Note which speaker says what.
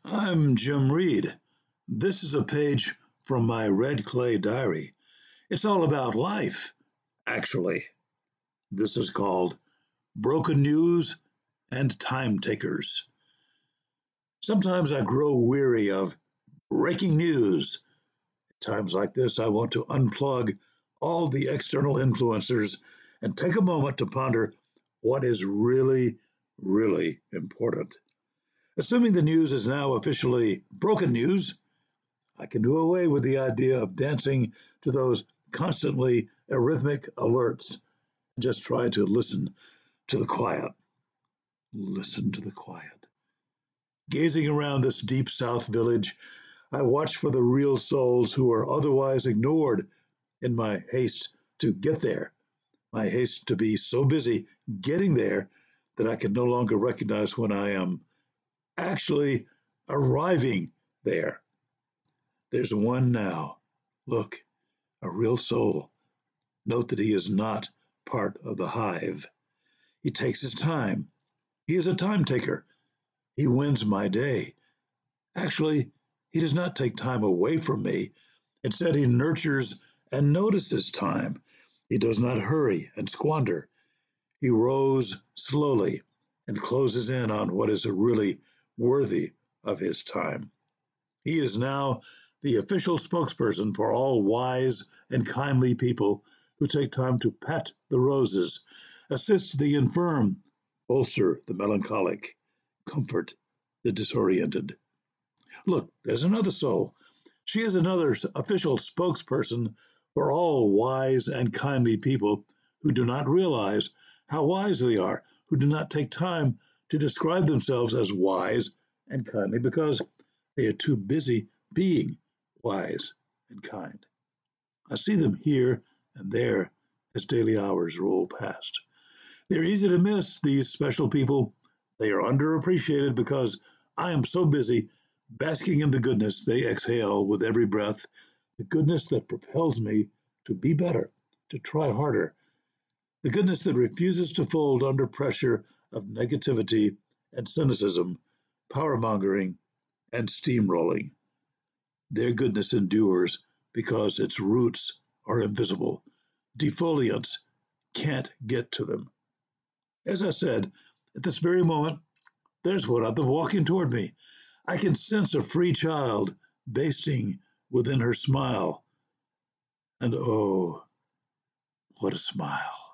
Speaker 1: I'm Jim Reed. This is a page from my red clay diary. It's all about life, actually. This is called Broken News and Time Takers. Sometimes I grow weary of breaking news. At times like this, I want to unplug all the external influencers and take a moment to ponder what is really important. Assuming the news is now officially broken news, I can do away with the idea of dancing to those constantly arrhythmic alerts and just try to listen to the quiet. Listen to the quiet. Gazing around this deep South village, I watch for the real souls who are otherwise ignored in my haste to get there, my haste to be so busy getting there that I can no longer recognize when I am actually arriving there. There's one now. Look, a real soul. Note that he is not part of the hive. He takes his time. He is a time taker. He wins my day. Actually, he does not take time away from me. Instead, he nurtures and notices time. He does not hurry and squander. He rows slowly and closes in on what is really worthy of his time. He is now the official spokesperson for all wise and kindly people who take time to pat the roses, assist the infirm, bolster the melancholic, comfort the disoriented. Look, there's another soul. She is another official spokesperson for all wise and kindly people who do not realize how wise they are, who do not take time to describe themselves as wise and kindly because they are too busy being wise and kind. I see them here and there as daily hours roll past. They're easy to miss, these special people. They are underappreciated because I am so busy basking in the goodness they exhale with every breath, the goodness that propels me to be better, to try harder, the goodness that refuses to fold under pressure of negativity and cynicism, power-mongering, and steamrolling. Their goodness endures because its roots are invisible. Defoliants can't get to them. As I said, at this very moment, there's one of them walking toward me. I can sense a free child basting within her smile. And oh, what a smile.